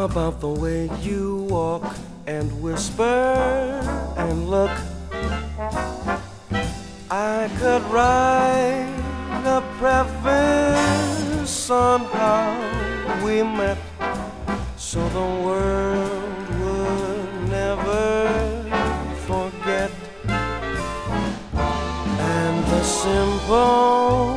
about the way you walk and whisper and look. I could write a preface on how we met, so the world would never forget. And the simple